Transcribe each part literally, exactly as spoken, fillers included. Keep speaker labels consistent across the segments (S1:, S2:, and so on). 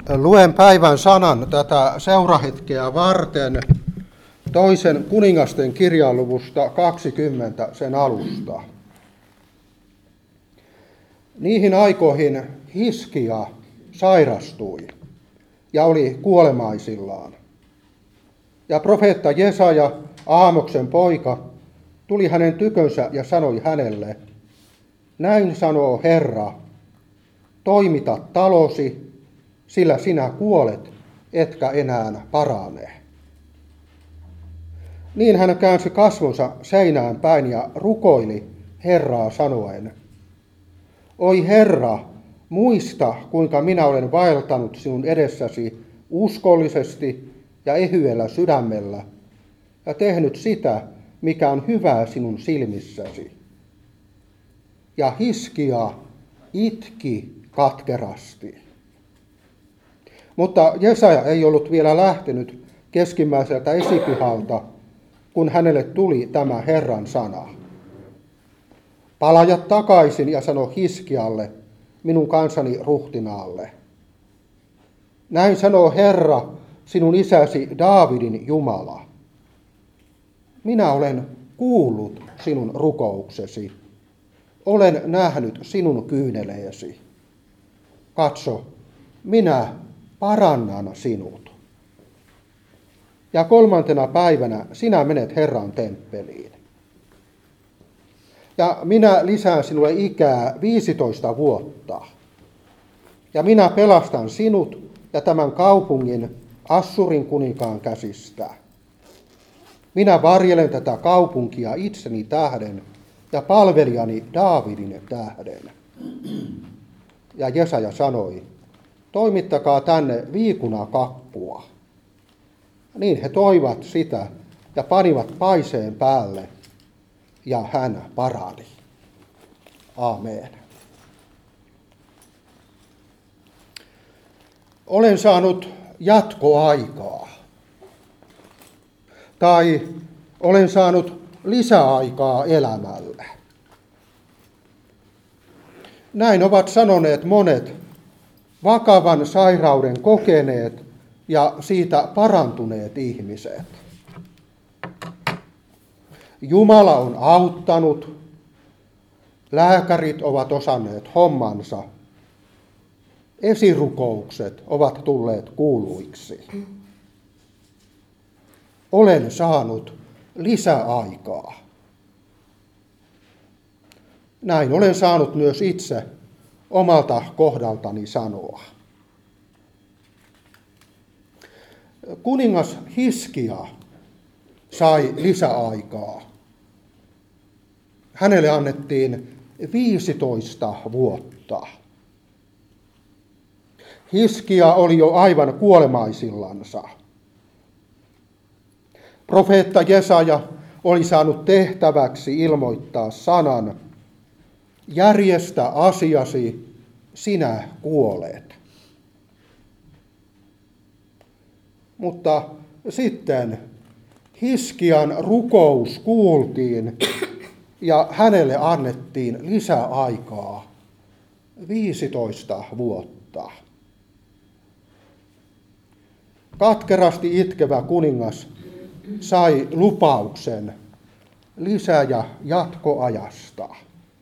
S1: Luen päivän sanan tätä seurahetkeä varten toisen kuningasten kirjan luvusta kaksikymmentä sen alusta. Niihin aikoihin Hiskia sairastui ja oli kuolemaisillaan. Ja profeetta Jesaja, Aamoksen poika, tuli hänen tykönsä ja sanoi hänelle, näin sanoo Herra, toimita talosi, sillä sinä kuolet, etkä enää parane. Niin hän käänsi kasvonsa seinään päin ja rukoili Herraa sanoen, oi Herra, muista, kuinka minä olen vaeltanut sinun edessäsi uskollisesti ja ehyellä sydämellä ja tehnyt sitä, mikä on hyvää sinun silmissäsi. Ja Hiskia itki katkerasti. Mutta Jesaja ei ollut vielä lähtenyt keskimmäiseltä esipihalta, kun hänelle tuli tämä Herran sana. Palaa takaisin ja sano Hiskialle, minun kansani ruhtinaalle. Näin sanoo Herra, sinun isäsi Daavidin Jumala. Minä olen kuullut sinun rukouksesi. Olen nähnyt sinun kyyneleesi. Katso, minä parannan sinut. Ja kolmantena päivänä sinä menet Herran temppeliin. Ja minä lisään sinulle ikää viisitoista vuotta. Ja minä pelastan sinut ja tämän kaupungin Assurin kuninkaan käsistä. Minä varjelen tätä kaupunkia itseni tähden ja palvelijani Daavidin tähden. Ja Jesaja sanoi, toimittakaa tänne viikuna kappua. Niin he toivat sitä ja panivat paiseen päälle, ja hän parani. Aamen. Olen saanut jatkoaikaa. Tai olen saanut lisäaikaa elämälle. Näin ovat sanoneet monet vakavan sairauden kokeneet ja siitä parantuneet ihmiset. Jumala on auttanut, lääkärit ovat osanneet hommansa, esirukoukset ovat tulleet kuuluiksi. Olen saanut lisäaikaa. Näin olen saanut myös itse omalta kohdaltani sanoa. Kuningas Hiskia sai lisäaikaa. Hänelle annettiin viisitoista vuotta. Hiskia oli jo aivan kuolemaisillansa. Profeetta Jesaja oli saanut tehtäväksi ilmoittaa sanan, järjestä asiasi, sinä kuolet. Mutta sitten Hiskian rukous kuultiin ja hänelle annettiin lisäaikaa viisitoista vuotta. Katkerasti itkevä kuningas sai lupauksen lisä- ja jatkoajasta.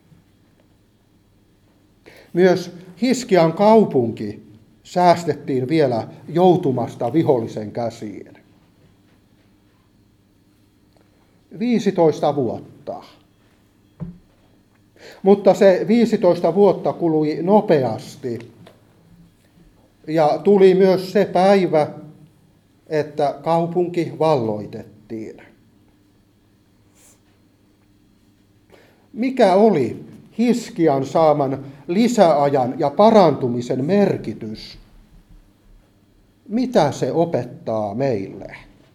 S1: Myös Hiskian kaupunki säästettiin vielä joutumasta vihollisen käsiin. viisitoista vuotta. Mutta se viisitoista vuotta kului nopeasti. Ja tuli myös se päivä, että kaupunki valloitettiin. Mikä oli Hiskian saaman lisäajan ja parantumisen merkitys? Mitä se opettaa meille?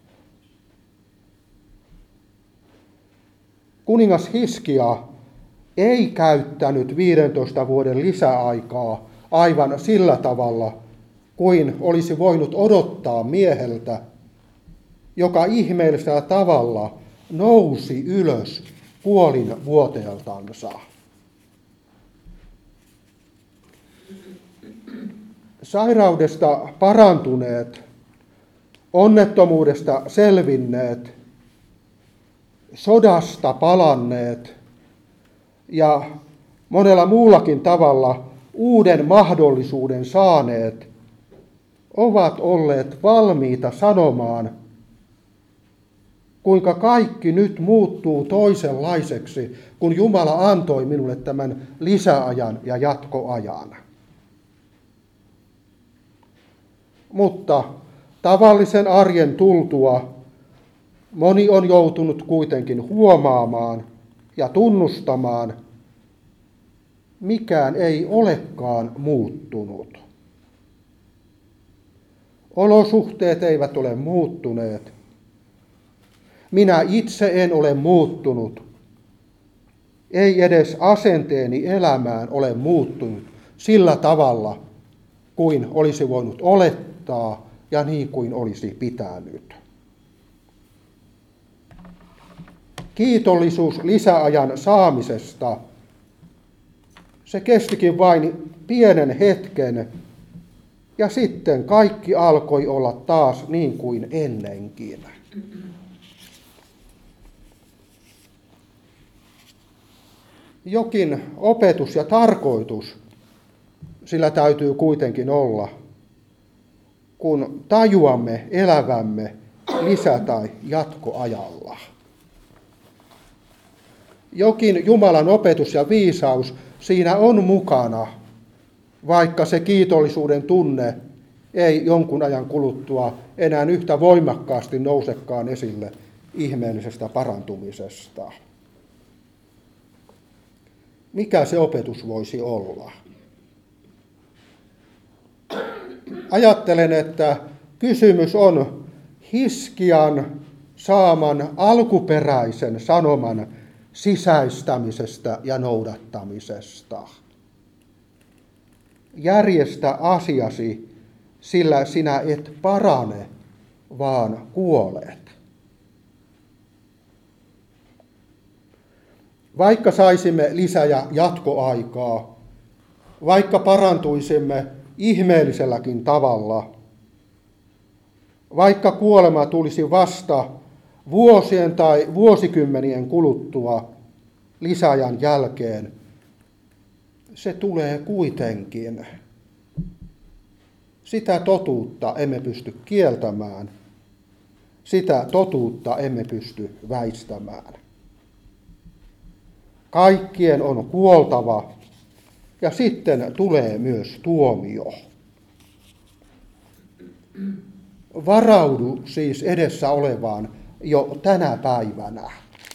S1: Kuningas Hiskia ei käyttänyt viidentoista vuoden lisäaikaa aivan sillä tavalla, kuin olisi voinut odottaa mieheltä, joka ihmeellisellä tavalla nousi ylös kuolin vuoteeltansa. sairaudesta parantuneet, onnettomuudesta selvinneet, sodasta palanneet ja monella muullakin tavalla uuden mahdollisuuden saaneet ovat olleet valmiita sanomaan, kuinka kaikki nyt muuttuu toisenlaiseksi, kun Jumala antoi minulle tämän lisäajan ja jatkoajan. Mutta tavallisen arjen tultua moni on joutunut kuitenkin huomaamaan ja tunnustamaan, mikään ei olekaan muuttunut. Olosuhteet eivät ole muuttuneet. Minä itse en ole muuttunut. Ei edes asenteeni elämään ole muuttunut sillä tavalla, kuin olisi voinut olettaa ja niin kuin olisi pitänyt. Kiitollisuus lisäajan saamisesta, se kestikin vain pienen hetken, ja sitten kaikki alkoi olla taas niin kuin ennenkin. Jokin opetus ja tarkoitus sillä täytyy kuitenkin olla, kun tajuamme elävämme lisä- tai jatkoajalla. Jokin Jumalan opetus ja viisaus siinä on mukana, vaikka se kiitollisuuden tunne ei jonkun ajan kuluttua enää yhtä voimakkaasti nousekaan esille ihmeellisestä parantumisesta. Mikä se opetus voisi olla? Ajattelen, että kysymys on Hiskian saaman alkuperäisen sanoman sisäistämisestä ja noudattamisesta. Järjestä asiasi, sillä sinä et parane, vaan kuolet. Vaikka saisimme lisä- ja jatkoaikaa, vaikka parantuisimme ihmeelliselläkin tavalla, vaikka kuolema tulisi vasta vuosien tai vuosikymmenien kuluttua lisäajan jälkeen, se tulee kuitenkin. Sitä totuutta emme pysty kieltämään, sitä totuutta emme pysty väistämään. Kaikkien on kuoltava ja sitten tulee myös tuomio. Varaudu siis edessä olevaan jo tänä päivänä.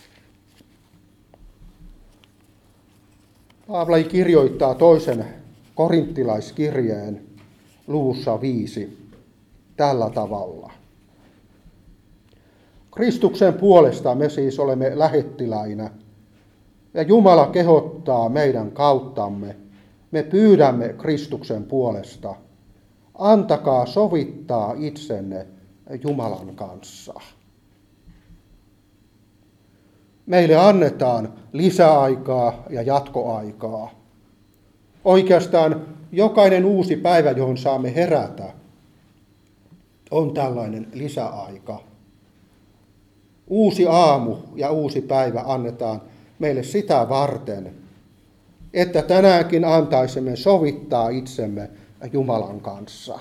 S1: Paavali kirjoittaa toisen korinttilaiskirjeen luvussa viisi tällä tavalla. Kristuksen puolesta me siis olemme lähettiläinä, ja Jumala kehottaa meidän kauttamme. Me pyydämme Kristuksen puolesta. Antakaa sovittaa itsenne Jumalan kanssa. Meille annetaan lisäaikaa ja jatkoaikaa. Oikeastaan jokainen uusi päivä, johon saamme herätä, on tällainen lisäaika. Uusi aamu ja uusi päivä annetaan meille sitä varten, että tänäänkin antaisimme sovittaa itsemme Jumalan kanssa.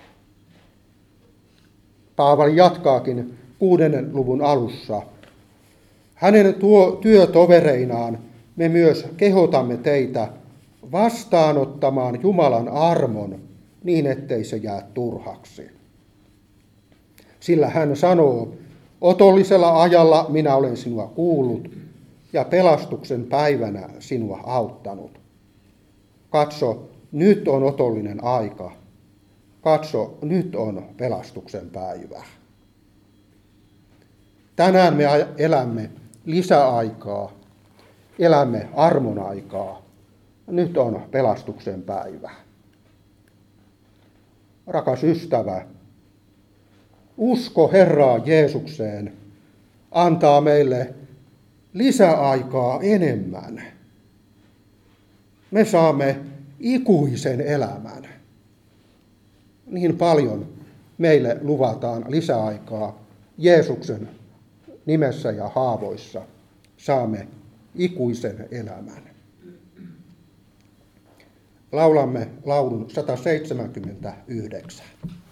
S1: Paavali jatkaakin kuudennen luvun alussa. Hänen tuo työtovereinaan me myös kehotamme teitä vastaanottamaan Jumalan armon niin, ettei se jää turhaksi. Sillä hän sanoo, otollisella ajalla minä olen sinua kuullut ja pelastuksen päivänä sinua auttanut. Katso, nyt on otollinen aika. Katso, nyt on pelastuksen päivä. Tänään me elämme lisäaikaa, elämme armon aikaa. Nyt on pelastuksen päivä. Rakas ystävä, usko Herraan Jeesukseen antaa meille lisäaikaa enemmän. Me saamme ikuisen elämän. niin paljon meille luvataan lisäaikaa Jeesuksen nimessä ja haavoissa. Saamme ikuisen elämän. Laulamme laulun sata seitsemänkymmentäyhdeksän.